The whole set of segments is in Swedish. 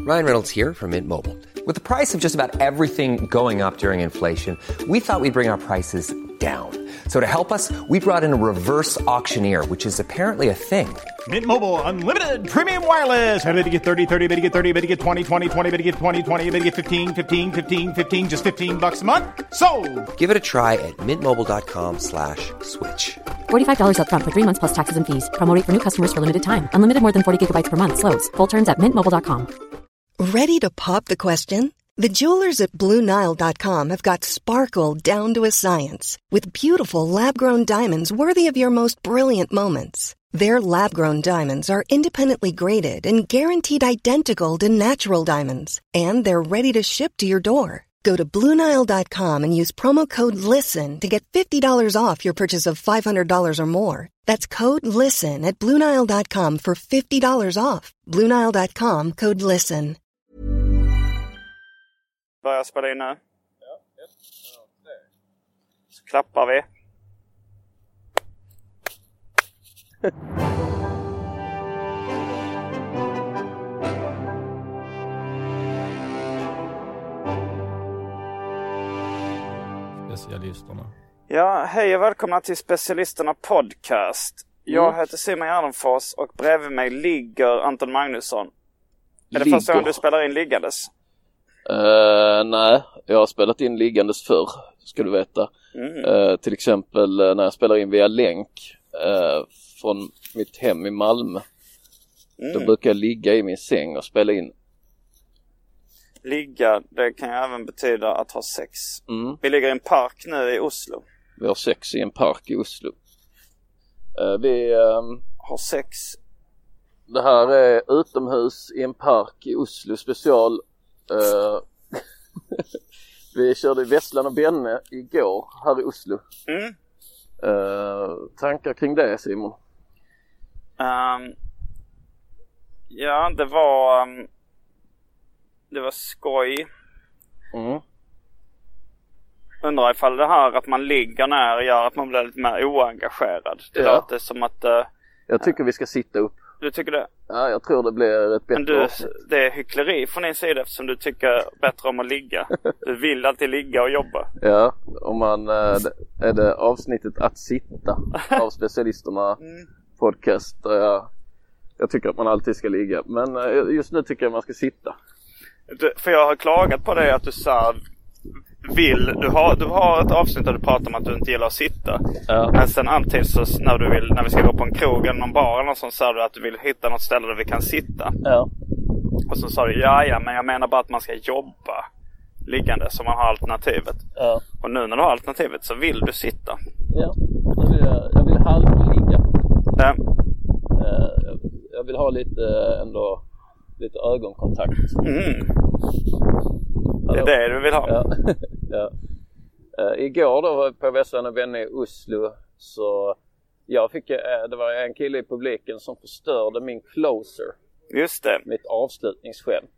Ryan Reynolds here from Mint Mobile. With the price of just about everything going up during inflation, we thought we'd bring our prices down. So to help us, we brought in a reverse auctioneer, which is apparently a thing. Mint Mobile Unlimited Premium Wireless. How to get 30, 30, bit to get 30, bit to get 20, 20, 20, bit to get 20, 20, bit to get 15, 15, 15, 15, just $15 a month? Sold! Give it a try at mintmobile.com/switch. $45 up front for 3 months plus taxes and fees. Promo rate for new customers for limited time. Unlimited more than 40 gigabytes per month. Slows full terms at mintmobile.com. Ready to pop the question? The jewelers at BlueNile.com have got sparkle down to a science with beautiful lab-grown diamonds worthy of your most brilliant moments. Their lab-grown diamonds are independently graded and guaranteed identical to natural diamonds, and they're ready to ship to your door. Go to BlueNile.com and use promo code LISTEN to get $50 off your purchase of $500 or more. That's code LISTEN at BlueNile.com for $50 off. BlueNile.com, code LISTEN. Börjar spela in nu. Ja. Så klappar vi. Specialisterna. Ja, hej och välkomna till Specialisterna podcast. Jag heter Simon Gärdenfors och bredvid mig ligger Anton Magnusson. Är det första gången du spelar in liggandes? Nej, jag har spelat in liggandes förr, ska du veta. Till exempel när jag spelar in via länk från mitt hem i Malmö. Då brukar jag ligga i min säng och spela in. Ligga, det kan ju även betyda att ha sex. Vi ligger i en park nu i Oslo. Vi har sex i en park i Oslo. Vi har sex. Det här är utomhus i en park i Oslo special. Vi körde Vesslan och Benne igår här i Oslo. Tankar kring det, Simon? Ja, det var skoj. Undrar ifall det här att man ligger ner gör att man blir lite mer oengagerad. Det låter som att jag tycker vi ska sitta upp. Du tycker det? Ja, jag tror det blir ett bättre det är hyckleri från din sida eftersom du tycker bättre om att ligga. Du vill alltid ligga och jobba. Ja, om man är det avsnittet att sitta av Specialisterna podcast där jag tycker att man alltid ska ligga. Men just nu tycker jag man ska sitta. För jag har klagat på dig att du sa du har ett avsnitt där du pratar om att du inte gillar att sitta. Men sen alltid så när vi ska gå på en krog eller någon bar eller något sånt, så sa du att du vill hitta något ställe där vi kan sitta. Och så sa du ja, men jag menar bara att man ska jobba liggande så man har alternativet. Och nu när du har alternativet så vill du sitta. Ja, jag vill halvligga. Jag vill ha lite ögonkontakt. Det är det du vill ha. Ja. Igår då var jag på Vesslan och Venne i Oslo, så det var en kille i publiken som förstörde min closer. Just det. Mitt avslutningsskämt.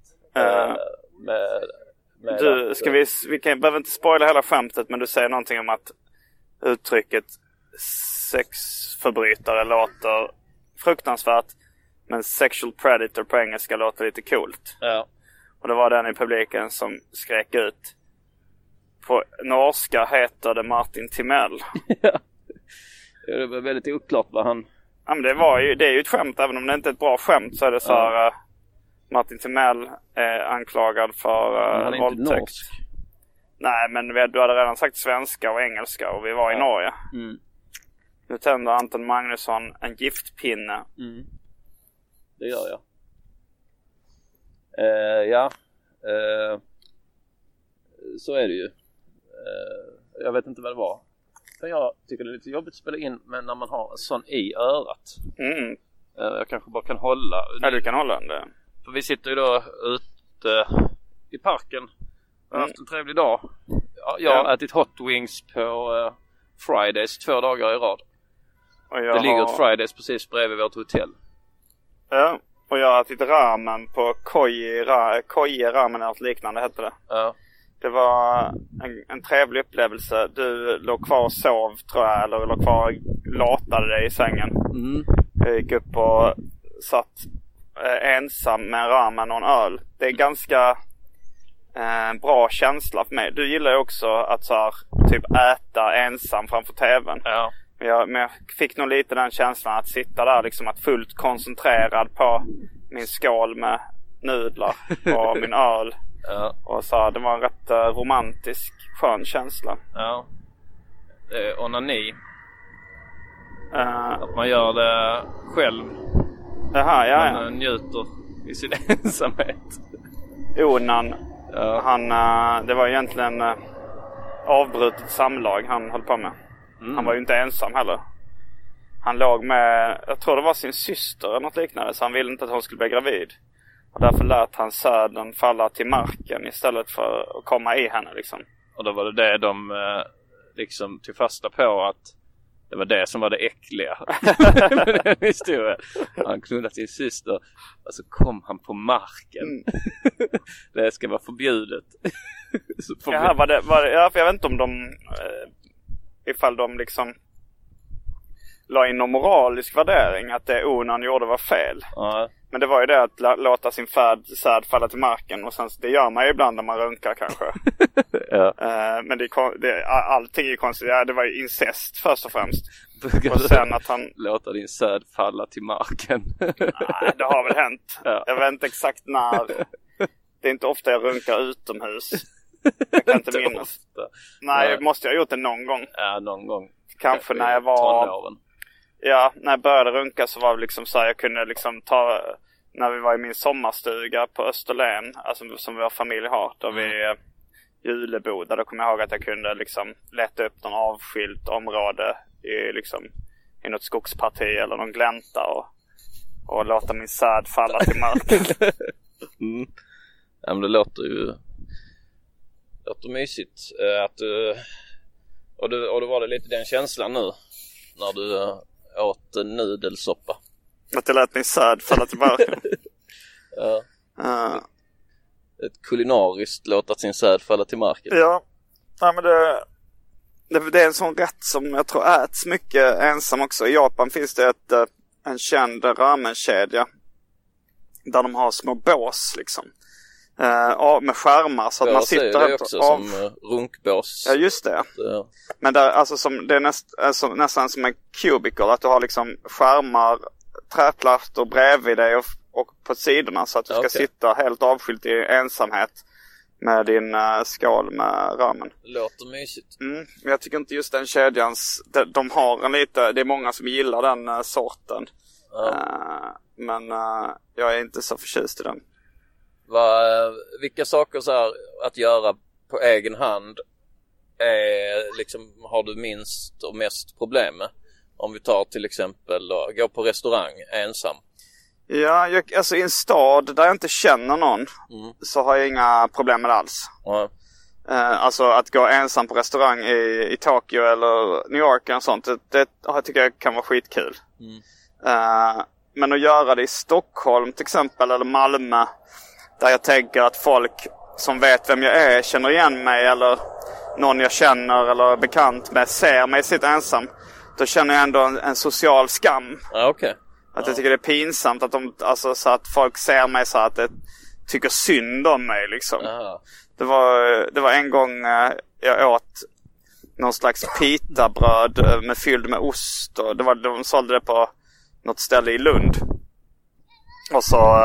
Vi behöver inte spoila hela skämtet, men du säger någonting om att uttrycket sexförbrytare låter fruktansvärt, men sexual predator på engelska låter lite coolt. Ja. Och det var den i publiken som skrek ut. På norska heter det Martin Timell. Ja. Det var väldigt oklart vad han... Ja, men det är ju ett skämt, även om det inte är ett bra skämt så är det så här... Martin Timell är anklagad för våldtäkt. Inte norsk. Nej, men du hade redan sagt svenska och engelska och vi var i Norge. Nu tänder Anton Magnusson en giftpinne. Det gör jag. Så är det ju. Jag vet inte vad det var. För jag tycker det är lite jobbigt att spela in, men när man har en sån i örat. Jag kanske bara kan hålla. Ja, du kan hålla den. För vi sitter ju då ute i parken. Jag har haft en trevlig dag. Jag har ätit hot wings på Fridays 2 dagar i rad. Det ligger ett Fridays precis bredvid vårt hotell. Ja, och jag har ätit ramen på Koje ramen eller något liknande hette det. Ja. Det var en trevlig upplevelse. Du låg kvar och sov, tror jag, eller låg kvar och latade dig i sängen. Jag gick upp och satt ensam med en ramen och en öl. Det är ganska bra känsla för mig. Du gillar ju också att så här, typ äta ensam framför tvn. Ja. Men jag fick nog lite den känslan att sitta där liksom, att fullt koncentrerad på min skål med nudlar och min öl. Ja. Och så det var en rätt romantisk, skön känsla. Ja. Onani. Att man gör det själv. Jaha, ja. Man njuter i sin ensamhet. Onan. Ja. Det var egentligen avbrutet samlag han höll på med. Han var ju inte ensam heller. Han låg med, jag tror det var sin syster eller något liknande, så han ville inte att hon skulle bli gravid. Och därför lät han säden falla till marken istället för att komma i henne liksom. Och då var det de liksom tog fasta på, att det var det som var det äckliga med den historien. Han knullade sin syster och så kom han på marken. Det ska vara förbjudet. Ja, för jag vet inte om de ifall de liksom la in någon moralisk värdering att det Onan gjorde var fel. Ja. Men det var ju det att låta sin säd falla till marken. Och sen, det gör man ju ibland när man runkar kanske. Ja. Men allting är konstigt. Ja, det var ju incest först och främst. Och sen att han... Låta din säd falla till marken. Nej, det har väl hänt. Ja. Jag vet inte exakt när. Det är inte ofta jag runkar utomhus. Jag kan inte minnas. Nej, jag måste ha gjort det någon gång. Ja, någon gång. Kanske när jag var... tonåren. Ja, när jag började runka så var det liksom så här, jag kunde liksom ta, när vi var i min sommarstuga på Österlen, alltså som vår familj har, då vi julebodade, då kommer jag ihåg att jag kunde liksom leta upp någon avskilt område i något skogsparti eller någon glänta och låta min säd falla till marken. Ja, men det låter mysigt att och då var det lite den känslan nu när du åt nudelsoppa. Att jag lät min säd falla till marken. Ja. Ett kulinariskt låta sin säd falla till marken. Ja, men det är en sån rätt som jag tror äts mycket ensam också. I Japan finns det en känd ramenkedja där de har små bås liksom. Med skärmar så att man sitter det också som runkbås. Ja, just det. Ja. Men där, alltså, det är nästan som en cubicle, att du har liksom skärmar, träplattor bredvid dig och på sidorna, så att du ska sitta helt avskilt i ensamhet med din skål med ramen. Det låter mysigt. Men jag tycker inte just den kedjans, de har en lite, det är många som gillar den sorten. Ja. Men jag är inte så förtjust i den. Vilka saker så här att göra på egen hand liksom, har du minst och mest problem med? Om vi tar till exempel gå på restaurang ensam. Ja, alltså i en stad där jag inte känner någon så har jag inga problem med det alls. Alltså att gå ensam på restaurang i Tokyo eller New York och sånt, det tycker jag kan vara skitkul. Men att göra det i Stockholm till exempel eller Malmö, där jag tänker att folk som vet vem jag är känner igen mig, eller någon jag känner eller är bekant med ser mig sitta ensam, då känner jag ändå en social skam. Att jag tycker det är pinsamt att alltså, så att folk ser mig så att det tycker synd om mig liksom. Det var en gång jag åt någon slags pitabröd fylld med ost, och de sålde det på något ställe i Lund. Och så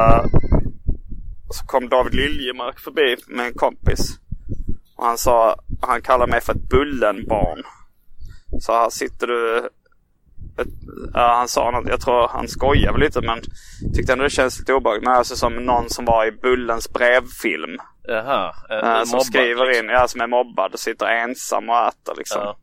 kom David Liljemark förbi med en kompis. Och han kallade mig för ett bullenbarn. Så här sitter du... han sa något, jag tror han skojade lite, men tyckte ändå det känns lite obehagligt. Men alltså som någon som var i Bullens brevfilm. Jaha, som mobbad, skriver liksom. Som är mobbad och sitter ensam och äter liksom.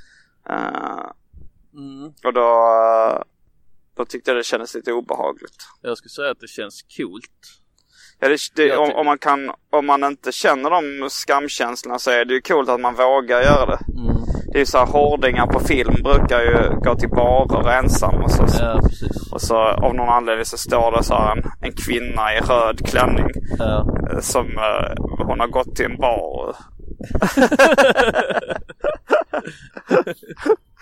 Och då tyckte jag det kändes lite obehagligt. Jag skulle säga att det känns coolt. Ja, om man inte känner de skamkänslorna, så är det ju coolt att man vågar göra det. Det är ju så här, hårdingar på film brukar ju gå till barer ensam och så. Ja, precis. Och så av någon anledning så står det så här en kvinna i röd klänning som hon har gått till en bar.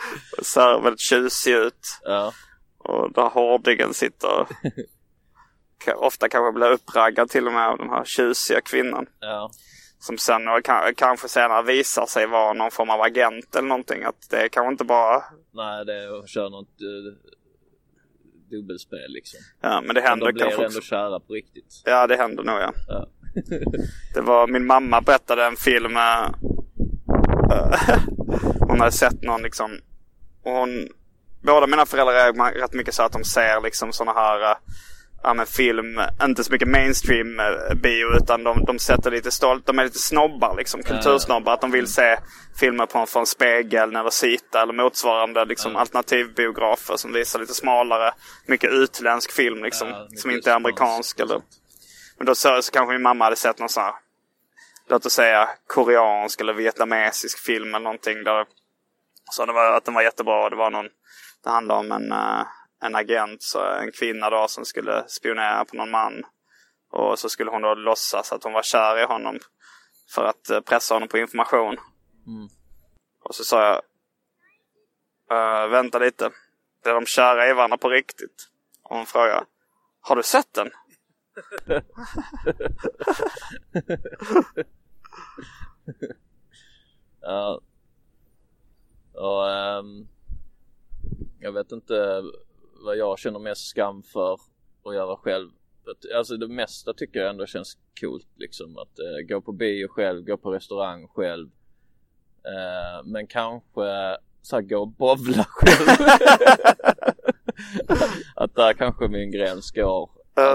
Så här väldigt tjusig ut. Ja. Och där hårdingen sitter ofta kanske blir uppraggad till och med av den här tjusiga kvinnan. Ja. Som sen kanske senare visar sig vara någon form av agent eller någonting. Att det kanske inte bara... Nej, det är att köra något dubbelspel liksom. Ja, men det händer kanske. De blir också... ändå kära på riktigt. Ja, det händer nog, ja. Det var... Min mamma berättade en film... hon hade sett någon liksom... Och båda mina föräldrar är rätt mycket så att de ser liksom såna här... med film, inte så mycket mainstream bio, utan de sätter lite stolt, de är lite snobbar liksom, kultursnobbar, att de vill se filmer från Spegeln eller Sita eller motsvarande liksom alternativbiografer som visar lite smalare, mycket utländsk film liksom, som inte är amerikansk eller. Men då så kanske min mamma hade sett någon sån här, låt oss säga koreansk eller vietnamesisk film eller någonting där, så det var att den var jättebra. Det handlade om en agent, så en kvinna då som skulle spionera på någon man. Och så skulle hon då låtsas att hon var kär i honom för att pressa honom på information. Och så sa jag, vänta lite. Det är de kära i varandra på riktigt. Och hon frågade, har du sett den? Ja. Och jag vet inte vad jag känner mest skam för att göra själv. Alltså det mesta tycker jag ändå känns coolt liksom. Att gå på bio själv, gå på restaurang själv. Men kanske så här, gå och bowla själv. Att där kanske min gräns går.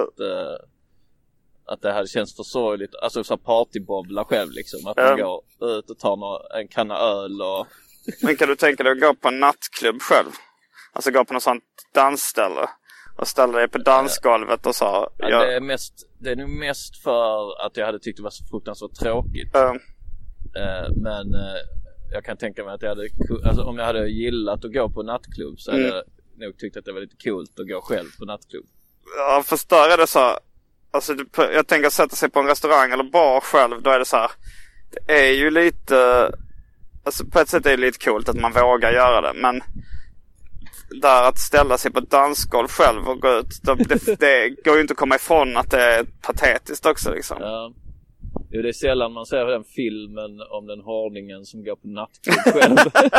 Att det här känns för sorgligt. Alltså så partybowla själv liksom. Att man går ut och tar en kanna öl och... Men kan du tänka dig att gå på en nattklubb själv? Alltså gå på något sånt dansställe och ställa dig på dansgolvet och så. Ja, det är nog mest för att jag hade tyckt det var så fruktansvärt tråkigt. Men jag kan tänka mig att alltså, om jag hade gillat att gå på nattklubb så hade jag nog tyckt att det var lite coolt att gå själv på nattklubb. Ja, först där är det så. Alltså jag tänker att sätta sig på en restaurang eller bar själv, då är det så här. Det är ju lite... Alltså på ett sätt är det lite coolt att man vågar göra det, men där att ställa sig på ett dansgolv själv och gå ut, det går ju inte att komma ifrån att det är patetiskt också liksom. Ja. Jo, det är sällan man ser den filmen om den hårdingen som går på nattklubb själv.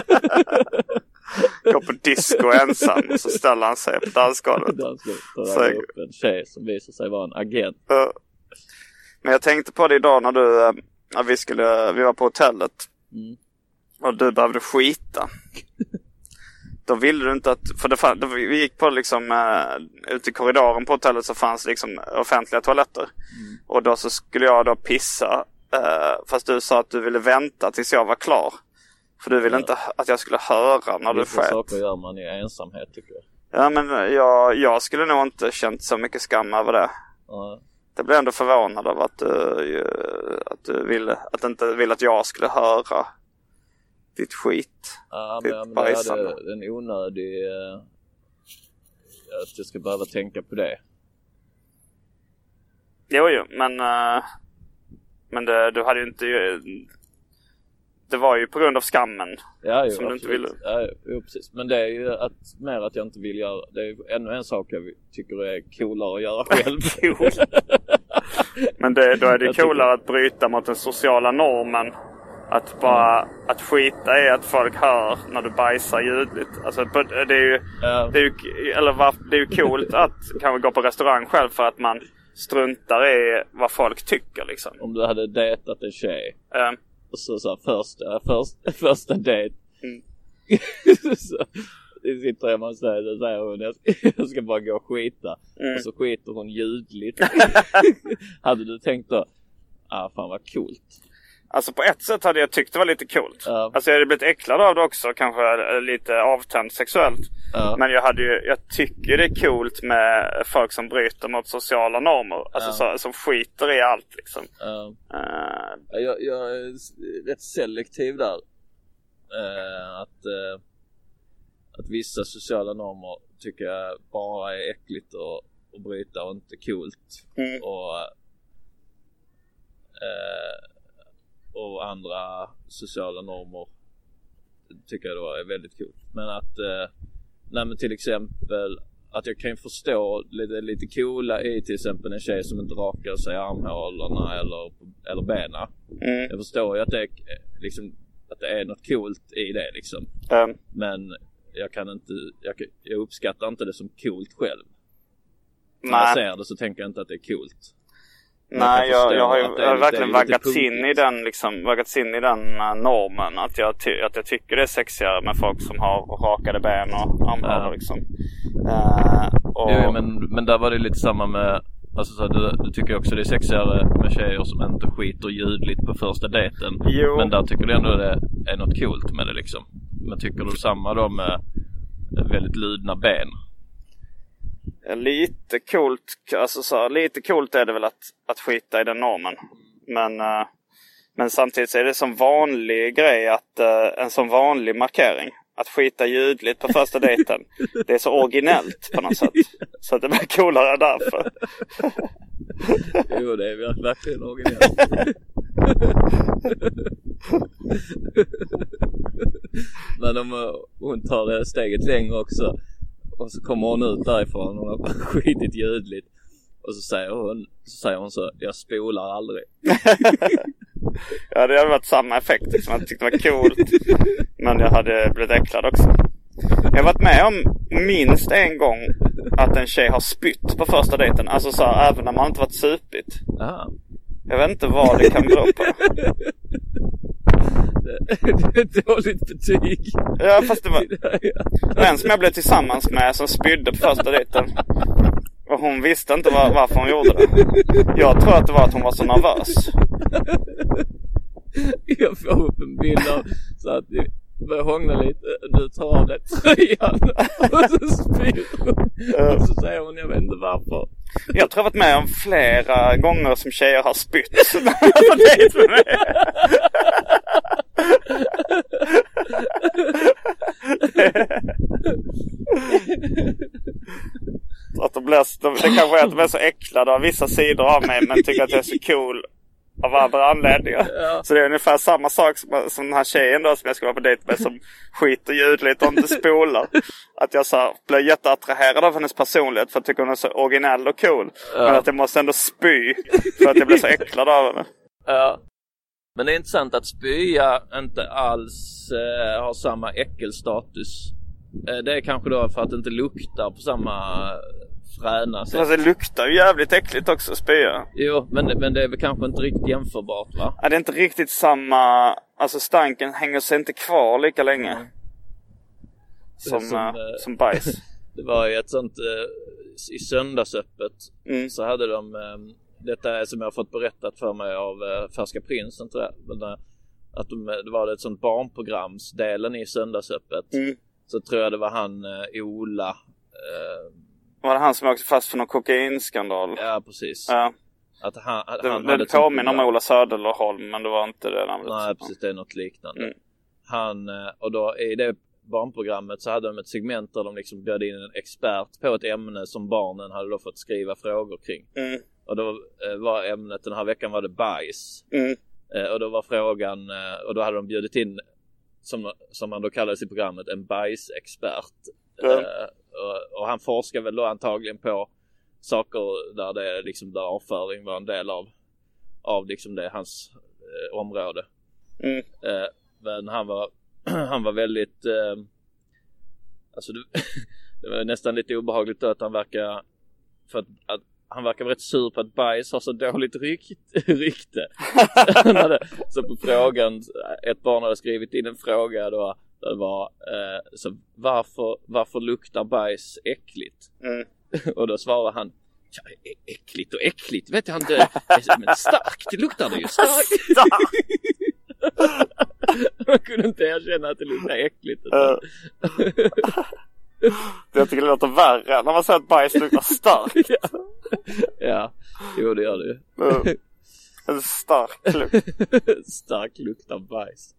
Går på disco ensam och så ställer han sig på dansgolvet. Så upp en tjej som visar sig vara en agent. Men jag tänkte på det idag när vi var på hotellet. Och du behövde skita. Då ville du inte att... För vi gick på liksom... ute i korridoren på hotellet så fanns liksom offentliga toaletter. Och då så skulle jag då pissa. Fast du sa att du ville vänta tills jag var klar. För du ville inte att jag skulle höra när du sket. Saker gör man i ensamhet tycker jag. Ja, men jag skulle nog inte känt så mycket skam över det. Jag blev ändå förvånad av att du inte ville att jag skulle höra ditt skit. Ja, men jag hade en onödig att jag ska behöva tänka på det. Jo, men du hade ju inte... Det var ju på grund av skammen som du inte ville. Ja, precis. Men det är ju mer att jag inte vill göra. Det är ju ännu en sak jag tycker är coolare att göra själv. Men då är det coolare att bryta mot den sociala normen. Att skita är att folk hör när du bajsar ljudligt. Alltså det är ju coolt att kanske gå på restaurang själv för att man struntar i vad folk tycker liksom. Om du hade dejtat en tjej och så första dejt så sitter hemma och säger hon jag ska bara gå och skita och så skiter hon ljudligt. Hade du tänkt då fan vad coolt. Alltså på ett sätt hade jag tyckt det var lite coolt. Alltså jag hade blivit äcklad av det också, kanske lite avtänd sexuellt. Men jag tycker det är coolt med folk som bryter mot sociala normer. Alltså som skiter i allt liksom. Jag är rätt selektiv där. Att vissa sociala normer tycker jag bara är äckligt och bryta och inte coolt. Och andra sociala normer tycker jag då är väldigt coolt. Men att men till exempel att jag kan förstå lite coola i till exempel en tjej som inte rakar sig armhålorna eller bena. Jag förstår ju att det är liksom, att det är något coolt i det liksom. Men jag uppskattar inte det som coolt själv. När jag ser det så tänker jag inte att det är coolt. Nej, jag har ju verkligen vaggats in i den normen att jag tycker det är sexigare med folk som har rakade ben och armhålor liksom. Men där var det lite samma med, alltså så du tycker också det är sexigare med tjejer som inte skiter ljudligt på första dejten. Men där tycker du ändå det är något coolt med det liksom. Men tycker du samma då med väldigt lydna ben? Lite coolt, alltså så lite coolt är det väl att skita i den normen. Men samtidigt så är det som vanlig grej att en sån vanlig markering att skita ljudligt på första dejten. Det är så originellt på något sätt. Så att det blir coolare därför. Jo, det är verkligen originellt. Men om hon tar det steget längre också och så kommer hon ut därifrån och hon har skitit ljudligt och så säger hon så, jag spolar aldrig. Ja, det hade varit samma effekt liksom. Jag tyckte det var coolt. Men jag hade blivit äcklad också. Jag har varit med om minst en gång att en tjej har spytt på första dejten. Alltså så här, även när man inte varit supit. Aha. Jag vet inte vad det kan bero på. Det är ett dåligt betyg. Ja, fast det var en som jag blev tillsammans med som spydde på första dejten. Och hon visste inte varför hon gjorde det. Jag tror att det var att hon var så nervös. Jag får upp en bild av så att det börjar hångla lite. Du tar av dig tröjan och så spyr hon. Och så säger hon, jag vet inte varför. Jag tror jag varit med om flera gånger som tjejer har spytt på dejt med mig. Att det kanske är att de är så äcklade av vissa sidor av mig men tycker att jag är så cool av andra anledningar. Ja. Så det är ungefär samma sak som den här tjejen då som jag skulle vara på dejt med som skiter ljudligt och inte spolar. Att jag så blir jätteattraherad av hennes personlighet för att tycka hon är så originell och cool. Ja. Men att jag måste ändå spy för att jag blir så äcklad av henne. Ja. Men det är intressant att spya inte alls har samma äckelstatus. Det är kanske då för att det inte luktar på samma fräna sätt. Alltså, det luktar ju jävligt äckligt också, spya. Jo, men det är väl kanske inte riktigt jämförbart, va? Ja, det är inte riktigt samma. Alltså stanken hänger sig inte kvar lika länge. Som bajs. Det var ju ett sånt i söndagsöppet så hade de detta är som jag har fått berättat för mig av Färska Prinsen, tror jag. Att det var ett sånt barnprogramsdelen i söndagsöppet. Så tror jag det var han Ola. Var det han som åkte fast för någon kokainskandal? Ja, precis. Ja. Att han det påminner om Ola Söderholm, men det var inte det namnet. Nej, precis, det är något liknande. Och då i det barnprogrammet så hade de ett segment där de liksom bjöd in en expert på ett ämne som barnen hade då fått skriva frågor kring. Och då var ämnet den här veckan var det bajs. Och då var frågan, och då hade de bjudit in som man då kallades i programmet en bajsexpert. Och han forskar väl då antagligen på saker där det liksom där avföring var en del av liksom det hans område. Men han var väldigt alltså det var nästan lite obehagligt då att han verkar han verkar rätt sur på att bajs har så dåligt rykte. Så på frågan, ett barn hade skrivit in en fråga då, det var så varför luktar bajs äckligt? Och då svarade han, ja, äckligt och äckligt, vet jag inte, men starkt luktar det ju, starkt. Man kunde inte erkänna att det luktar äckligt. Jag tycker det låter värre när man säger att bajs luktar starkt. Ja, jo det gör det ju. En stark lukt. Stark lukt av bajs.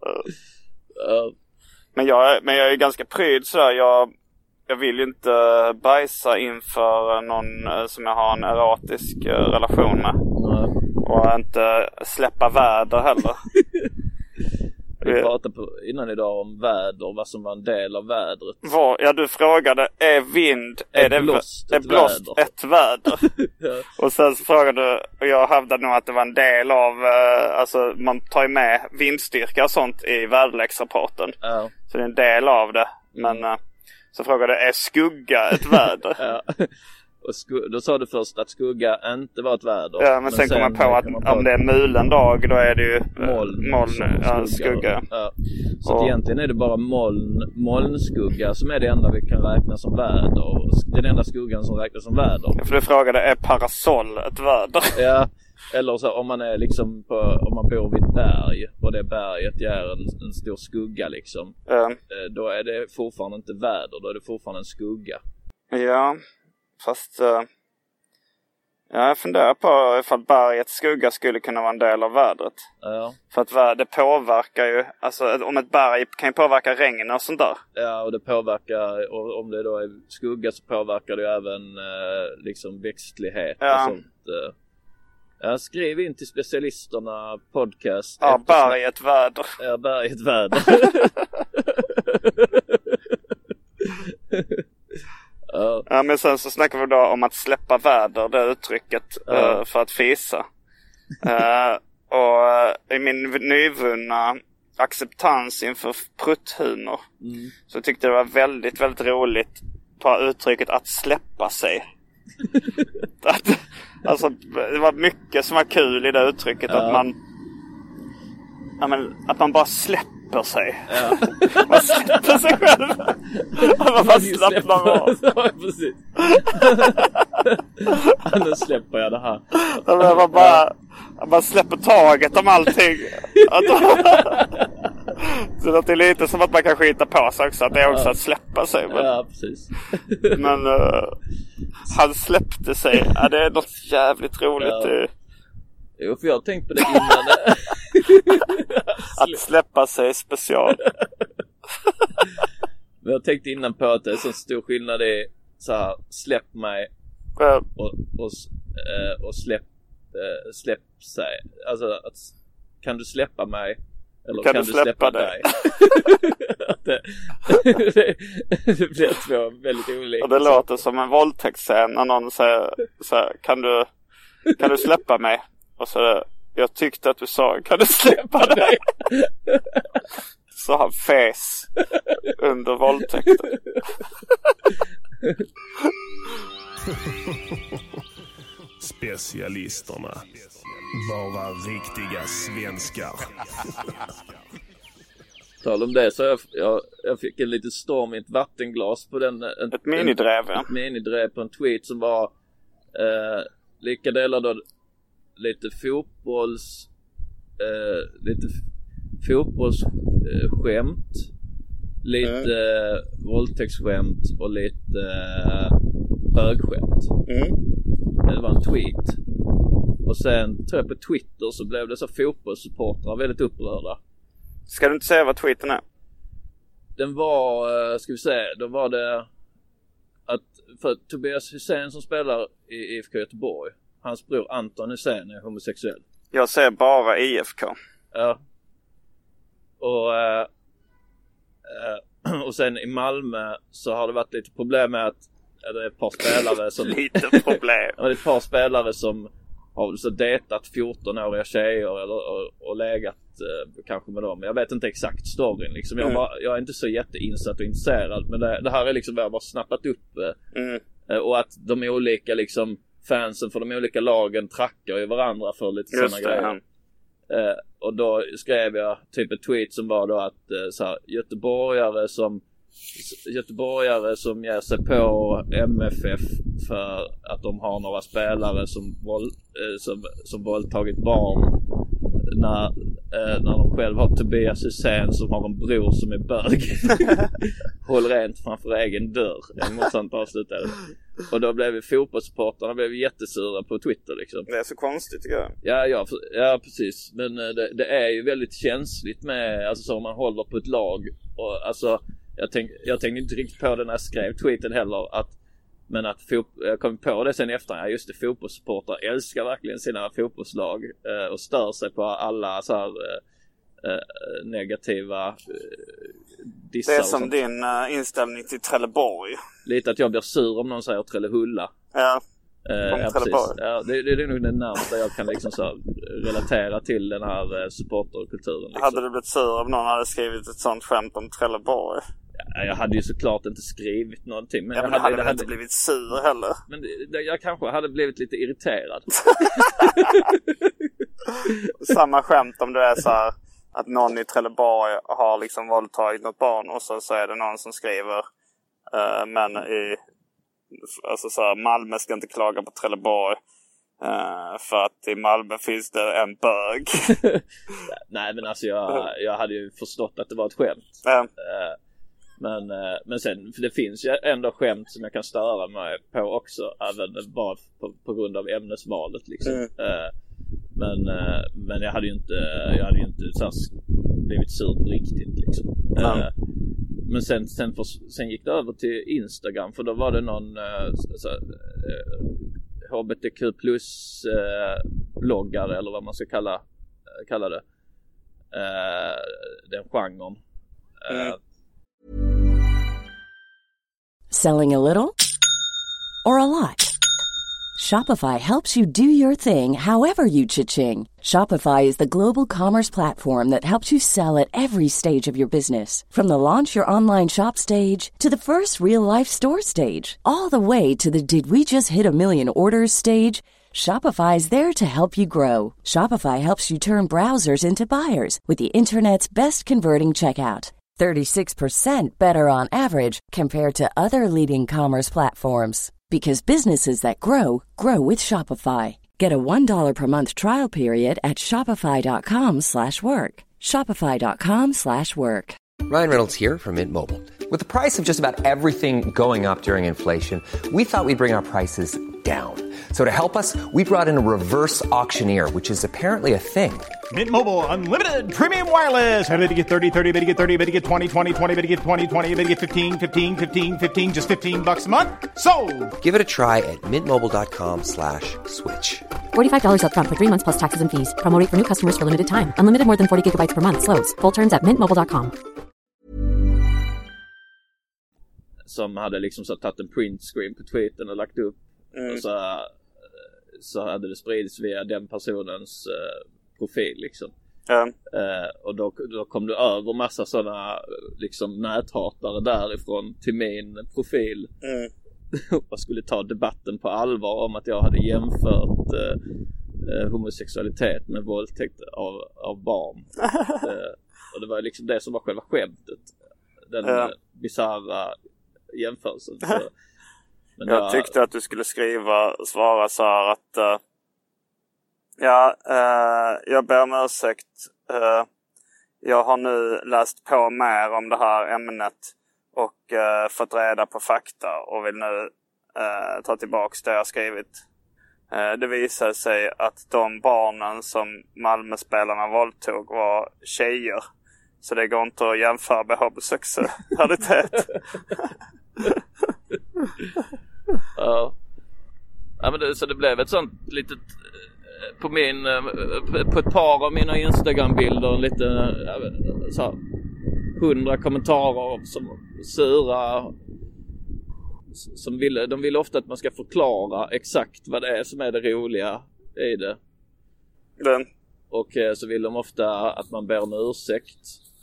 Men jag är ganska pryd sådär. Jag vill ju inte bajsa inför någon som jag har en erotisk relation med. Och inte släppa väder heller. Vi pratade innan idag om väder, vad som var en del av vädret. Ja, du frågade, är vind, är det blåst ett väder? Ja. Och sen så frågade du, och jag hävdade nog att det var en del av, alltså man tar ju med vindstyrka och sånt i väderleksrapporten. Ja. Så det är en del av det. Men så frågade jag, är skugga ett väder? Ja. Och då sa du först att skugga inte var ett väder. Ja, men sen kom man på att om det är mulen dag, då är det ju moln skugga. Ja. Så egentligen är det bara molnskugga som är det enda vi kan räkna som väder. Det är den enda skuggan som räknas som väder. Ja, för du frågade, är parasoll ett väder? Ja, eller så om man är liksom om man bor vid ett berg och det berget ger en stor skugga liksom. Då är det fortfarande inte väder, då är det fortfarande en skugga. Ja. Fast jag funderar på ifall bergets skugga skulle kunna vara en del av vädret. Ja. För att det påverkar ju, alltså om ett berg kan ju påverka regn och sånt där. Ja, och det påverkar, och om det då är skugga så påverkar det ju även liksom växtlighet och sånt. Skriv in till specialisterna podcast. Ja, berget väder. Ja, berget väder. Ja, men sen så snackar vi då om att släppa väder, det uttrycket, för att fisa. Och i min nyvunna acceptans inför prutthumor så tyckte jag det var väldigt, väldigt roligt på uttrycket att släppa sig. Alltså, det var mycket som var kul i det uttrycket, att man bara släpper sig. Ja. Man släpper sig själv. Man bara slappnar av. Ja, precis. Nu släpper jag det här. Man släpper taget om allting. Så det är lite som att man kan skita på sig också. Att det är också att släppa sig. Men, ja, precis. Men han släppte sig. Ja, det är något jävligt roligt. Ja. Jo, för jag har tänkt på det innan. Att släppa sig special. Men jag tänkte innan på att det är så stor skillnad i så här, släpp mig och släpp sig. Alltså att, kan du släppa mig eller kan du släppa dig? Det blir två väldigt olika. Och det låter som en våldtäktsscen när någon säger så här, kan du släppa mig? Och så, jag tyckte att du sa, kan du släppa dig? Så han fes under våldtäkten. Specialisterna. Bara riktiga svenskar. Tal om det så jag fick en liten storm i ett vattenglas på den. Ett minidrev. Ett minidrev på en tweet som var lika delar då lite fotbollsskämt, lite våldtäktsskämt och lite högskämt. Det var en tweet. Och sen tror jag på Twitter så blev det så fotbollssupportrar väldigt upprörda. Ska du inte säga vad tweeten är? Den var, ska vi säga, då var det att för Tobias Hysén som spelar i IFK Göteborg, hans bror Anton Hysén är homosexuell. Jag säger bara IFK. Ja. Och sen i Malmö så har det varit lite problem med att det är ett par spelare som lite problem. Det är ett par spelare som har så datat 14-åriga tjejer och legat kanske med dem. Jag vet inte exakt storyn liksom. Jag är inte så jätteinsatt och intresserad, men det här är liksom vad jag bara snappat upp. Och att de olika liksom fansen för de olika lagen trackar ju varandra för lite sådana grejer. Och då skrev jag typ ett tweet som var då att så här, göteborgare som ger sig på MFF för att de har några spelare som våldtagit barn när de själv har Tobias Hysén som har en bror som är bög. Håll rent framför egen dörr. En mot sånt avslutade. Och då blev vi fotbollssupportrarna blev jättesura på Twitter liksom. Det är så konstigt tycker jag. Ja precis. Men det är ju väldigt känsligt med, alltså så om man håller på ett lag och alltså jag tänkte inte riktigt på det när jag skrev tweeten heller men att jag kom på det sen efter, just det, fotbollssupportrar älskar verkligen sina fotbollslag och stör sig på alla så här negativa dissar. Det är som din inställning till Trelleborg. Lite att jag blir sur om någon säger Trellehulla. Ja. Precis. Ja, det är nog det närmaste jag kan liksom så relatera till den här supporterkulturen. Liksom. Hade du blivit sur om någon hade skrivit ett sånt skämt om Trelleborg? Ja, jag hade ju såklart inte skrivit någonting. Men jag hade inte blivit sur heller. Men jag kanske hade blivit lite irriterad. Samma skämt om det är så här att någon i Trelleborg har liksom våldtagit något barn och så är det någon som skriver men alltså så här, Malmö ska inte klaga på Trelleborg för att i Malmö finns det en bög. Nej, men alltså jag hade ju förstått att det var ett skämt. Men sen, för det finns ju ändå skämt som jag kan störa mig på också, även bara på grund av ämnesvalet liksom. Men jag hade ju inte så här blivit sur på riktigt liksom. Men sen gick det över till Instagram, för då var det någon HBTQ plus bloggare eller vad man ska kalla det. Den genren. Selling a little or a lot? Shopify helps you do your thing however you cha-ching. Shopify is the global commerce platform that helps you sell at every stage of your business. From the launch your online shop stage to the first real-life store stage, all the way to the did we just hit a million orders stage. Shopify is there to help you grow. Shopify helps you turn browsers into buyers with the internet's best converting checkout. 36% better on average compared to other leading commerce platforms. Because businesses that grow, grow with Shopify. Get a $1 per month trial period at shopify.com/work. Shopify.com/work. Ryan Reynolds here from Mint Mobile. With the price of just about everything going up during inflation, we thought we'd bring our prices down. So to help us, we brought in a reverse auctioneer, which is apparently a thing. Mint Mobile Unlimited Premium Wireless. How to get 30, 30, how to get 30, how to get 20, 20, 20, how to get 20, 20, how to get 15, 15, 15, 15, just $15 a month? Sold! Give it a try at mintmobile.com/switch. $45 up front for 3 months plus taxes and fees. Promo rate for new customers for limited time. Unlimited more than 40 gigabytes per month. Slows full terms at mintmobile.com. Som hade liksom så tagit en print screen på Twitter och lagt upp. Och så hade det spridits via den personens profil liksom. Och då kom det över massa sådana liksom näthatare därifrån till min profil. Och skulle ta debatten på allvar om att jag hade jämfört homosexualitet med våldtäkt av barn. Och det var liksom det som var själva skämtet. Den bizarra jämförelsen. Men jag tyckte att du skulle svara så här att jag ber om ursäkt. Jag har nu läst på mer om det här ämnet och fått reda på fakta och vill nu ta tillbaks det jag skrivit. Det visade sig att de barnen som Malmö-spelarna våldtog var tjejer. Så det går inte att jämföra med homosexualitet. Ja, men så det blev ett sånt litet på ett par av mina Instagram-bilder lite så här, 100 kommentarer som sura som de vill ofta att man ska förklara exakt vad det är som är det roliga i det. Och så vill de ofta att man ber om ursäkt.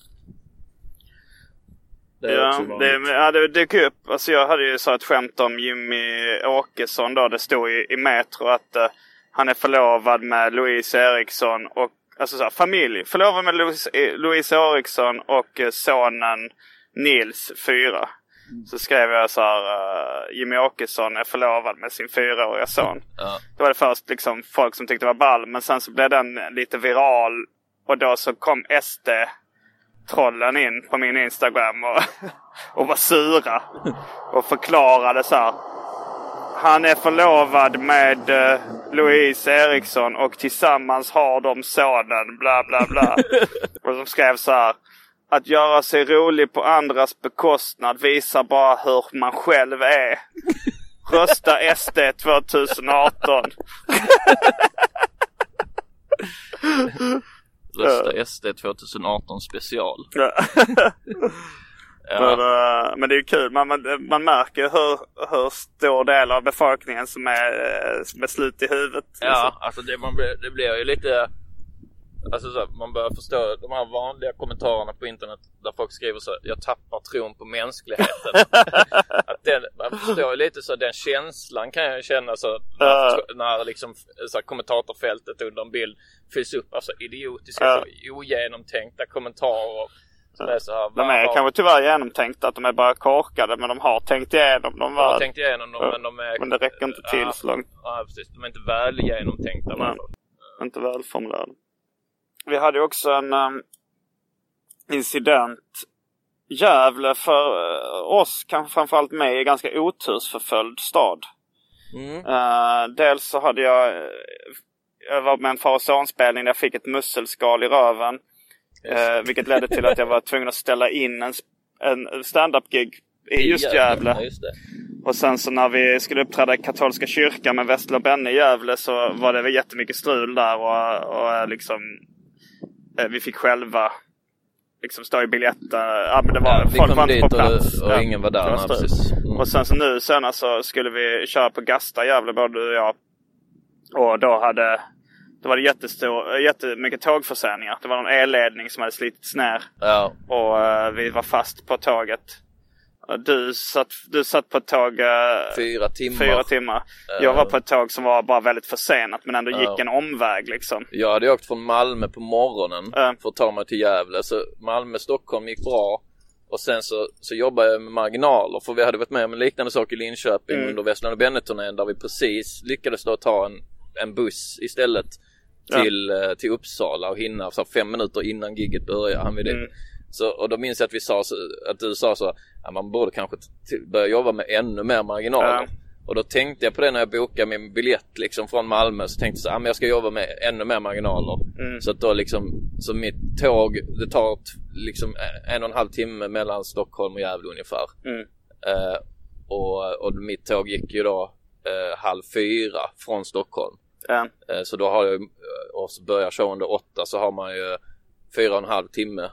Det dök upp. Alltså jag hade ju så ett skämt om Jimmy Åkesson då. Det stod i Metro att han är förlovad med Louise Eriksson och alltså så här, familj. Förlovad med Louise Eriksson och sonen Nils 4. Så skrev jag så här, Jimmy Åkesson är förlovad med sin 4-åriga son. Då var det först liksom folk som tyckte det var ball, men sen så blev den lite viral och då så kom SD-trollen in på min Instagram och var sura och förklarade så här: han är förlovad med Louise Eriksson och tillsammans har de sonen bla bla bla. Och de skrev så här: att göra sig rolig på andras bekostnad visar bara hur man själv är. Rösta SD 2018. Rösta SD 2018 special. Men det är ju kul. Man märker hur stor del av befolkningen som är slut i huvudet. Ja, alltså det blir ju lite... Alltså så, man börjar förstå de här vanliga kommentarerna på internet där folk skriver så: jag tappar tron på mänskligheten. Man förstår ju lite så, den känslan kan jag känna så när liksom så kommentatorfältet under en bild fylls upp av så idiotiska, så ogenomtänkta kommentarer. Som är så här, de är kanske tyvärr genomtänkta, att de är bara korkade, men de har tänkt igenom dem. Men det räcker inte till så långt. Ja, precis. De är inte väl genomtänkta. Inte välformulerade. Vi hade också en incident. Gävle för oss, kanske framförallt mig, är ganska otursförföljd stad. Dels så hade jag var med en far och sonspelning där jag fick ett musselskal i röven. Vilket ledde till att jag var tvungen att ställa in en stand-up-gig i just Gävle. Ja, just det. Och sen så när vi skulle uppträda i katolska kyrkan med Wessler och Benny i Gävle, så var det väl jättemycket strul där och liksom vi fick själva liksom stå i biljetter. Ja, men det var folk var inte på plats och ingen var där. Precis. Och sen så nu senast så skulle vi köra på Gasta Gävle, både du och jag. Och då var det jättemycket tågförseningar. Det var någon elledning som hade slitits ner. Ja. Och vi var fast på tåget. Du satt på ett tåg 4 timmar. Jag var på ett tåg som var bara väldigt försenat, men ändå gick en omväg liksom. Jag hade åkt från Malmö på morgonen för att ta mig till Gävle. Så Malmö-Stockholm gick bra. Och sen så jobbade jag med marginaler. För vi hade varit med om en liknande sak i Linköping under Wessler och Benny-turnén, där vi precis lyckades då ta en buss istället till Uppsala och hinna så 5 minuter innan gigget började. Så, och då minns jag att att du sa så att man borde kanske börja jobba med ännu mer marginaler. Och då tänkte jag på det när jag bokade min biljett liksom från Malmö, så tänkte jag så men jag ska jobba med ännu mer marginaler. Så att då liksom, så mitt tåg, det tar liksom 1,5 timme mellan Stockholm och Gävle ungefär. Och mitt tåg gick ju då 3:30 från Stockholm. Så då har jag, och så börjar showen 8, så har man ju 4,5 timme.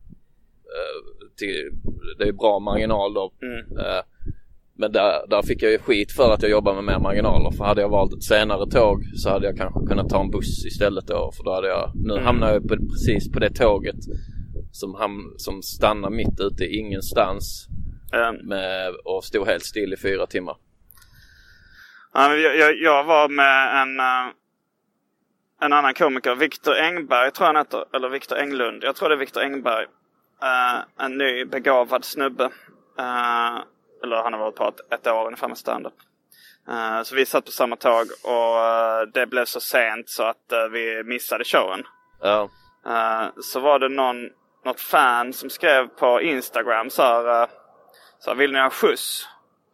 Det är bra marginal då. Men där fick jag ju skit för att jag jobbar med mer marginaler. För hade jag valt ett senare tåg så hade jag kanske kunnat ta en buss istället då. För då hade nu hamnar jag precis på det tåget som stannar mitt ute i ingenstans och stod helt still i 4 timmar. Jag var med en annan komiker, Victor Engberg tror han heter, eller Victor Englund. Jag tror det är Victor Engberg. En ny begåvad snubbe. Eller han har varit på ett år ungefär med stand-up. Så vi satt på samma tåg och det blev så sent så att vi missade showen. Så var det något fan som skrev på Instagram så här, vill ni ha skjuts?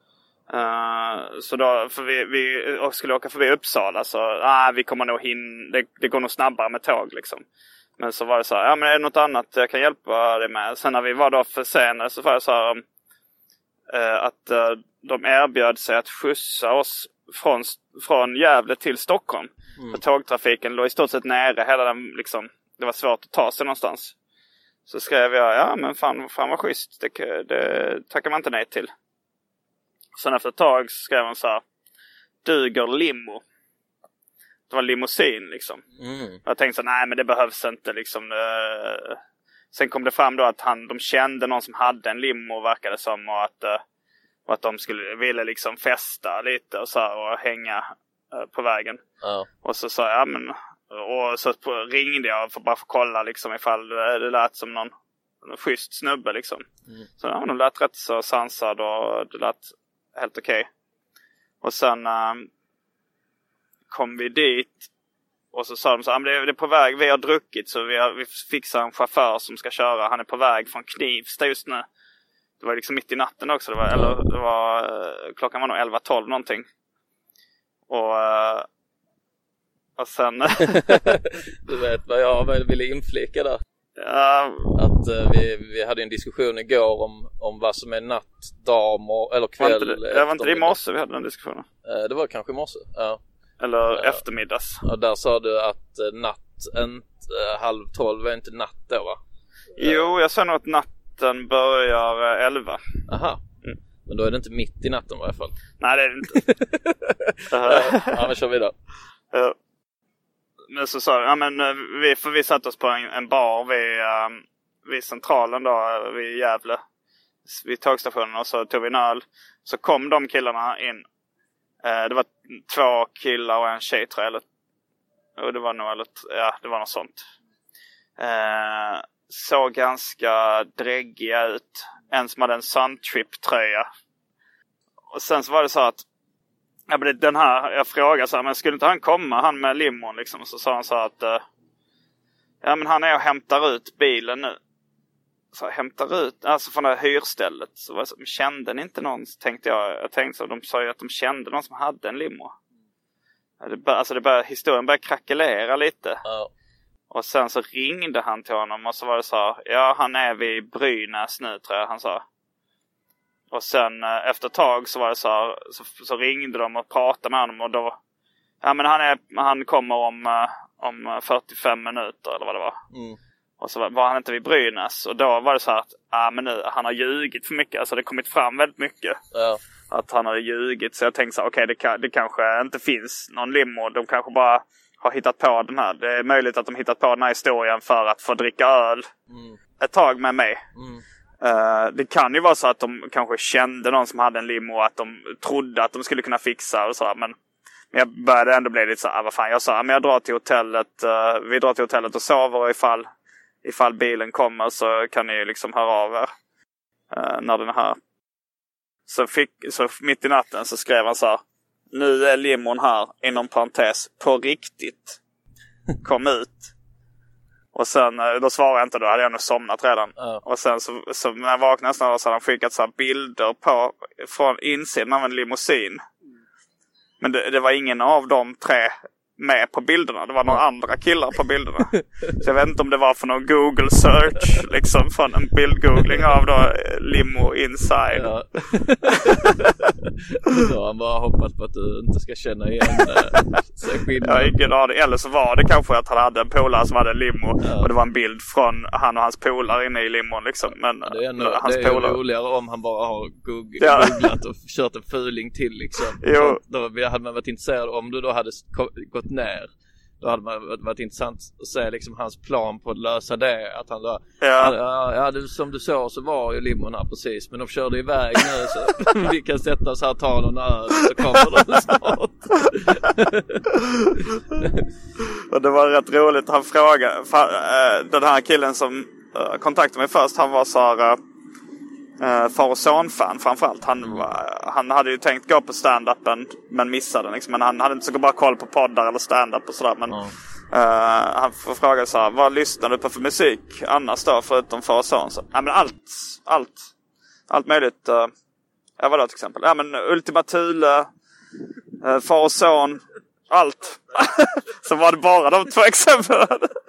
Så då, för vi skulle åka förbi Uppsala, så vi kommer nog det går nog snabbare med tåg liksom. Men så var det så här, men är det något annat jag kan hjälpa dig med? Sen när vi var då för senare så var det så här att de erbjöd sig att skjutsa oss från Gävle till Stockholm. För tågtrafiken låg i stort sett nere hela den liksom, det var svårt att ta sig någonstans. Så skrev jag, men fan vad schysst, det tackar man inte nej till. Sen efter ett tag skrev han så här, duger limo. Det var limousin liksom. Jag tänkte så, nej men det behövs inte liksom. Sen kom det fram då att de kände någon som hade en limo, verkade som, och att de ville liksom festa lite och så här, och hänga på vägen. Och så sa jag, och så ringde jag för bara få kolla liksom ifall det lät som någon schysst snubbe liksom. Så de lät rätt så sansad och det lät helt okej. Och sen kom vi dit och så sa de så, det är på väg, vi har druckit så vi fixar en chaufför som ska köra, han är på väg från Knivsta just nu. Det var liksom mitt i natten också, klockan var nog 11-12 någonting. Och sen du vet vad jag ville inflika där. Att vi hade en diskussion igår om vad som är natt, dag eller kväll. Det var inte det i morse vi hade den diskussionen. Det var kanske i morse, Eller eftermiddags. Och där sa du att natt 11:30 är inte natt då, va? Jo, jag sa nog att natten börjar 11. Aha. Men då är det inte mitt i natten i alla fall. Nej, det är det inte. Ja, men kör vi då. Men så sa ja, men vi satt oss på en bar vid centralen då, vid Gävle, vid tågstationen, och så tog vi en öl. Så kom de killarna in. Det var 2 killar och en tjej, tror jag. Och det var nog, det var något sånt. Såg ganska dräggiga ut. En som hade en Suntrip-tröja. Och sen så var det så att den här, jag frågade så här, men skulle inte han komma, han med limon liksom? Så sa han så att ja, men han är och hämtar ut bilen nu. Så hämtar ut, alltså från det här hyrstället. Så var det så, kände ni inte någon, tänkte jag. Jag tänkte så, de sa ju att de kände någon som hade en limo. Historien började krackelera lite. Och sen så ringde han till honom och så var det så, ja, han är vid Brynäs nu, tror jag han sa. Och sen efter ett tag så var det så ringde de och pratade med honom, och då, ja, men han kommer om 45 minuter eller vad det var. Och så var han inte vid Brynäs, och då var det så att men nu, han har ljugit för mycket, alltså det har kommit fram väldigt mycket. Att han hade ljugit, så jag tänkte så okej, det kanske inte finns någon limo, de kanske bara har hittat på den här. Det är möjligt att de hittat på den här historien för att få dricka öl ett tag med mig. Det kan ju vara så att de kanske kände någon som hade en limo och att de trodde att de skulle kunna fixa och så, men jag började ändå bli lite så vad fan, jag sa, men jag drar till hotellet, vi drar till hotellet och sover, och ifall bilen kommer så kan ni liksom höra av er när den är här. Så mitt i natten så skrev han så här: nu är limon här, inom parentes, på riktigt. Kom ut. Och sen, då svarade jag inte, då hade jag nog somnat redan. Och sen så när jag vaknade så hade han skickat så här bilder från insidan av en limousin. Men det var ingen av de 3 med på bilderna. Det var några andra killar på bilderna. Så jag vet inte om det var för någon Google search, liksom från en bildgoogling av då limo inside. Ja. Så han bara hoppas på att du inte ska känna igen sig skillnad. Ja, ingen aning. Eller så var det kanske att han hade en polare som hade en limo, och det var en bild från han och hans polare inne i limon liksom. Men det är roligare om han bara har googlat och kört en fuling till liksom. Jo. Då hade man varit intresserad, om du då hade gått ner, då hade man varit intressant att se liksom hans plan på att lösa det, att han då, som du såg så var ju limon här precis, men de körde iväg nu, så vi kan sätta oss här och ta någon öl, så kommer de snart. Och det var rätt roligt, han frågade den här killen som kontaktade mig först, han var så här far och son-fan framförallt. Han hade ju tänkt gå på stand-upen, men missade den liksom. Men han hade inte så bra koll på poddar eller stand-up och sådär. Men han får fråga så här: vad lyssnar du på för musik annars då, förutom far och son? Så, ja, men allt möjligt. Vad då till exempel? Ja, men Ultima Thule, far och son, allt. Så var det bara de 2 exemplen.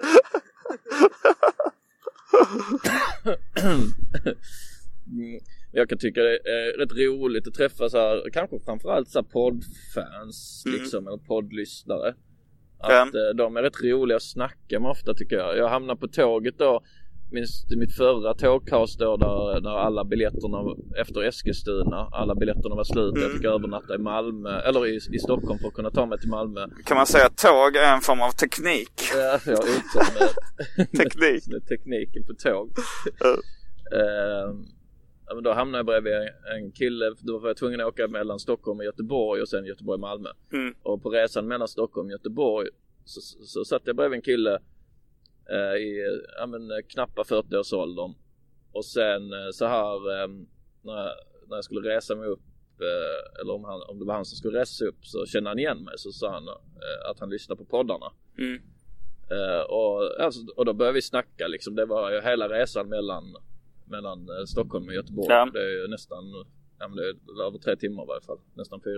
Jag kan tycka det är rätt roligt att träffa så här, kanske framförallt så här poddfans liksom, eller poddlyssnare. Att de är rätt roliga att snacka med ofta, tycker jag. Jag hamnade på tåget då, minns mitt förra tågkast då, där alla biljetterna efter Eskilstuna, alla biljetterna var slut. Jag fick övernatta i Malmö, eller i Stockholm, för att kunna ta mig till Malmö. Kan man säga att tåg är en form av teknik? Ja, jag har utsett teknik. med tekniken på tåg. Men då hamnade jag bredvid en kille. Då var jag tvungen att åka mellan Stockholm och Göteborg, och sen Göteborg och Malmö. Och på resan mellan Stockholm och Göteborg så satt jag bredvid en kille i knappa 40-årsåldern. Och sen så här när jag skulle resa mig upp, eller om det var han som skulle resa upp, så kände han igen mig. Så sa han att han lyssnade på poddarna. Och då började vi snacka liksom. Det var ju hela resan mellan Stockholm och Göteborg. Ja. Det är ju nästan det är över 3 timmar i varje fall, nästan 4.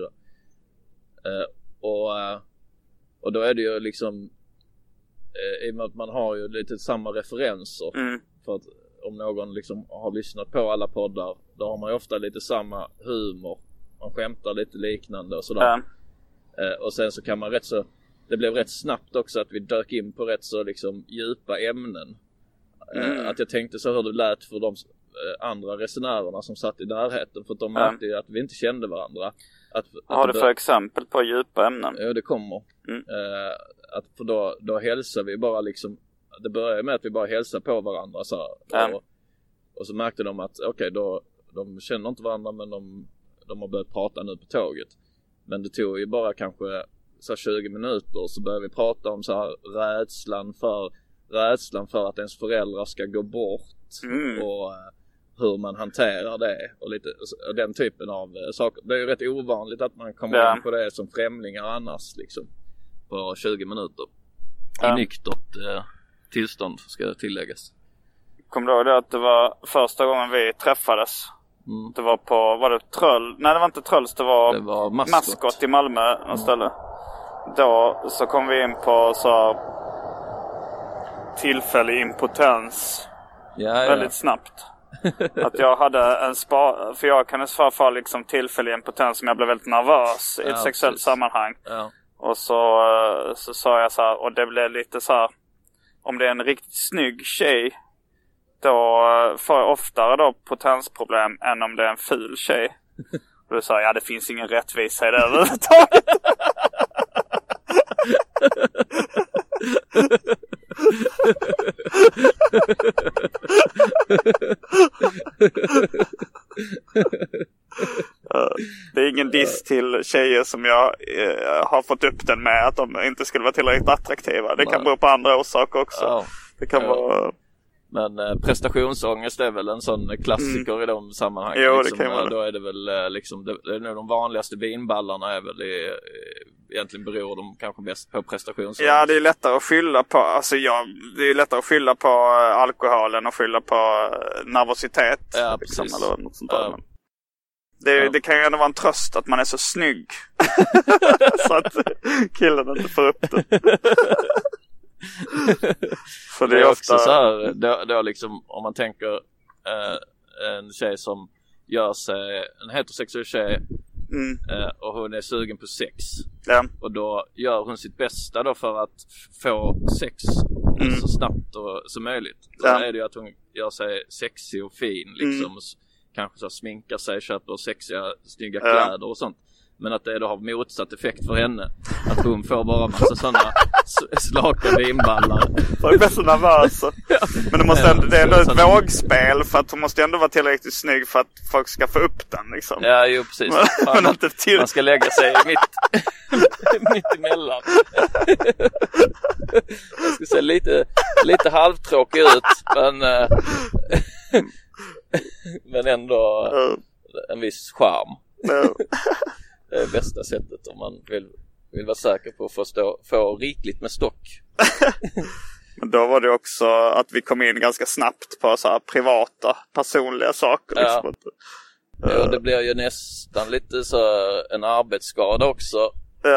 Och då är det ju liksom i och med att man har ju lite samma referenser, för att om någon liksom har lyssnat på alla poddar, då har man ju ofta lite samma humor, man skämtar lite liknande och sådär. Och sen så kan man rätt så det blev rätt snabbt också att vi dök in på rätt så liksom djupa ämnen. Att jag tänkte så hur det lät för de andra resenärerna som satt i närheten, för att de märkte ju att vi inte kände varandra. Har du för exempel på djupa ämnen? Ja, det kommer. För då hälsar vi bara liksom, det börjar med att vi bara hälsar på varandra så här, och så märkte de att okej, då de känner inte varandra, men de har börjat prata nu på tåget. Men det tog ju bara kanske så 20 minuter, så började vi prata om så här rädslan för att ens föräldrar ska gå bort och hur man hanterar det och lite och den typen av saker. Det är ju rätt ovanligt att man kommer in på det som främlingar annars liksom på 20 minuter i nyktert tillstånd, ska det tilläggas. Kommer du ihåg det att det var första gången vi träffades? Det var på, var det Tröll? Nej, det var inte Trölls, det var Maskot i Malmö någonstans. Då så kom vi in på så tillfällig impotens väldigt snabbt. Att jag hade en för jag kan få liksom tillfällig impotens som jag blev väldigt nervös i ett sexuellt sammanhang. Och så sa jag så här, och det blev lite så här, om det är en riktigt snygg tjej, då får jag oftare då potensproblem än om det är en ful tjej. Och då sa jag, det finns ingen rättvisa i det överhuvudtaget. Det är ingen diss till tjejer som jag har fått upp den med att de inte skulle vara tillräckligt attraktiva. Det kan bero på andra orsaker också. Det kan vara... Men prestationsångest är väl en sån klassiker i de sammanhangen. Jo, liksom, det kan vara det. Då är det väl liksom, det är nog de vanligaste vinballarna är väl egentligen beror de kanske mest på prestationsångest. Ja, det är lättare att skylla på, alltså det är lättare att skylla på alkoholen och skylla på nervositet. Ja, liksom, precis. eller något sånt där. Det kan ju ändå vara en tröst att man är så snygg. Så att killen inte får upp det. För det är ofta så här, då liksom, om man tänker en tjej som gör sig, en heterosexuell tjej och hon är sugen på sex, och då gör hon sitt bästa då för att få sex så snabbt som möjligt. Så är det ju att hon gör sig sexig och fin liksom, kanske så sminkar sig, köper sexiga, snygga kläder och sånt. Men att det då har motsatt effekt för henne. Att hon får bara massa sådana slaka vinballar. Folk är så nervösa. Men det är ändå ett vågspel. För att hon måste ändå vara tillräckligt snygg för att folk ska få upp den liksom. Ja, jo precis. Man ska lägga sig mitt emellan. Jag ska se lite halvtråkig ut. Men ändå en viss charm. Det är bästa sättet om man vill vara säker på att få rikligt med stock. Men då var det också att vi kom in ganska snabbt på så här privata, personliga saker. Liksom. Ja, det blir ju nästan lite så en arbetsskada också.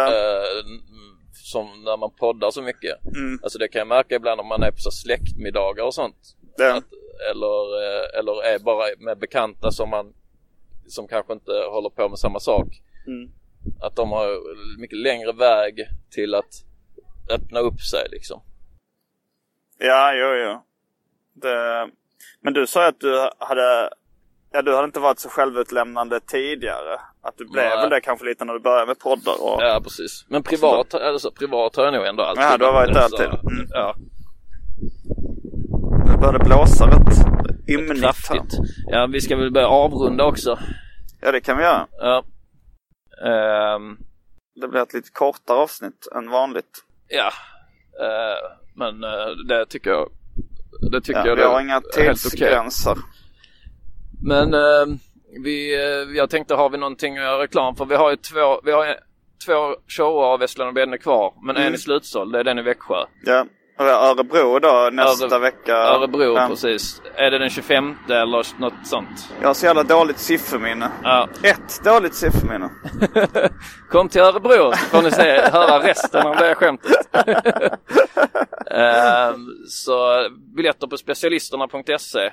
Som när man poddar så mycket. Alltså det kan jag märka ibland om man är på så släktmiddagar och sånt. Eller är bara med bekanta som kanske inte håller på med samma sak. Att de har mycket längre väg till att öppna upp sig liksom. Ja. Men du sa att du hade inte varit så självutlämnande tidigare. Att du blev väl det kanske lite när du började med poddar. Ja, precis. Men privat har jag nog ändå alltid. Ja, du har varit alltid. Ja. Nu började blåsa rätt ymnigt kraftigt. Ja, vi ska väl börja avrunda också. Ja, det kan vi göra. Ja. Det blir ett lite kortare avsnitt än vanligt. Ja, men det tycker jag. Vi har inga tidsgränser. Okay. Men jag tänkte, har vi någonting att göra reklam för? Vi har två shower av Vesslan och Benne kvar, men en i slutsåld, det är den i Växjö. Ja. Örebro då nästa vecka. Örebro, precis. Är det den 25 eller något sånt? Jag har så jävla dåligt sifferminne. Ett dåligt sifferminne. Kom till Örebro så får ni höra resten av det skämtet. Så biljetter på specialisterna.se.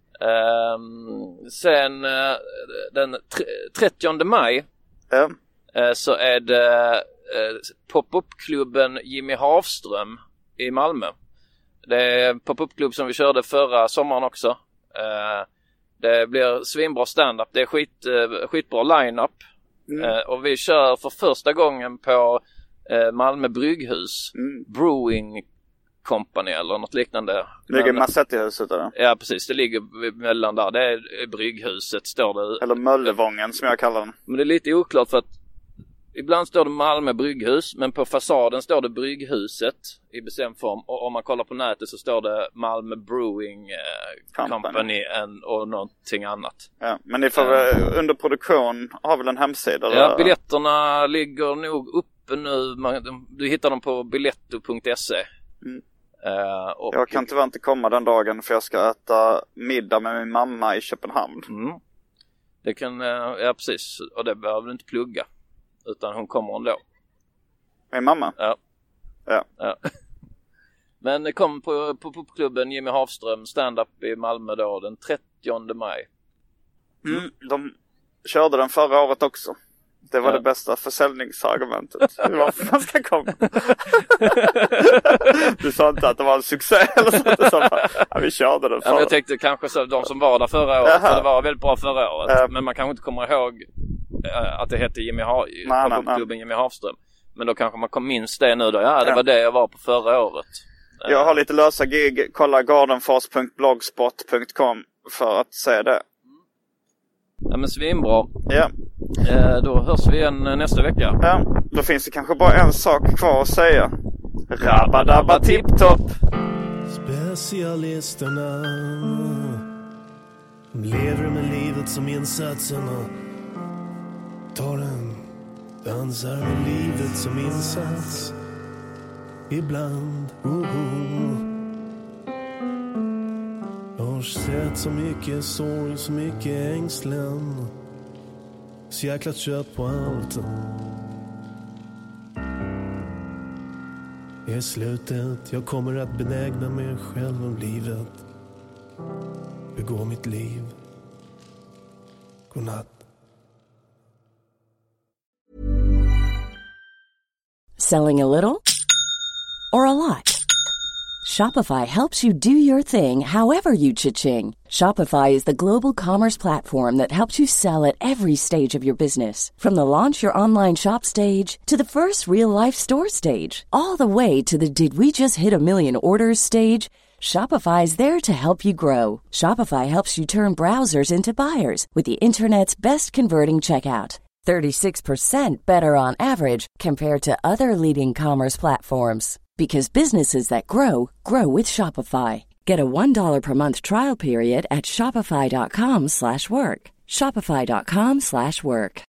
Sen den 30 maj så är det pop-up-klubben Jimmy Havström i Malmö. Det är en pop-up-klubb som vi körde förra sommaren också. Det blir svinbra stand-up. Det är skitbra line-up. Och vi kör för första gången på Malmö Brygghus. Brewing Company eller något liknande. Ligger Massetti-huset där? Ja, precis. Det ligger mellan där. Det är Brygghuset, står det. Eller Möllevången som jag kallar den. Men det är lite oklart för att ibland står det Malmö Brygghus, men på fasaden står det Brygghuset i bestämd form. Och om man kollar på nätet så står det Malmö Brewing Company och någonting annat. Ja, men ni får under produktion har väl en hemsida? Ja, biljetterna ligger nog uppe nu. Du hittar dem på biletto.se. Jag kan tyvärr inte komma den dagen för jag ska äta middag med min mamma i Köpenhamn. Det kan, ja precis. Och det behöver du inte plugga. Utan hon kommer ändå. Min mamma? Ja. Men kom på klubben Jimmy Havström stand-up i Malmö då den 30 maj. De körde den förra året också. Det var det bästa försäljningsargumentet. Varför man ska komma. Du sa inte att det var en succé eller så. Du sa bara, vi körde den förra. Jag tänkte kanske så de som var där förra året. För det var väldigt bra förra året. Men man kanske inte kommer ihåg att det hette klubben Jimmy Havström. Men då kanske man minns det nu då. Ja, det var det jag var på förra året. Jag har lite lösa gig. Kolla gardenfors.blogspot.com för att se det. Ja, men svinbra. Ja. Då hörs vi igen nästa vecka. Ja, då finns det kanske bara en sak kvar att säga. Rabba-dabba tipp-topp. Specialisterna lever med livet som insatserna. Tar den, dansar med livet som insats. Ibland, Jag har sett så mycket sorg, så mycket ängslan. Så jäkla kött på allt. I slutet, jag kommer att benägna mig själv om livet. Begå mitt liv. Godnatt. Selling a little or a lot? Shopify helps you do your thing however you cha-ching. Shopify is the global commerce platform that helps you sell at every stage of your business. From the launch your online shop stage to the first real-life store stage, all the way to the did we just hit a million orders stage. Shopify is there to help you grow. Shopify helps you turn browsers into buyers with the internet's best converting checkout. 36% better on average compared to other leading commerce platforms. Because businesses that grow, grow with Shopify. Get a $1 per month trial period at shopify.com/work. Shopify.com/work.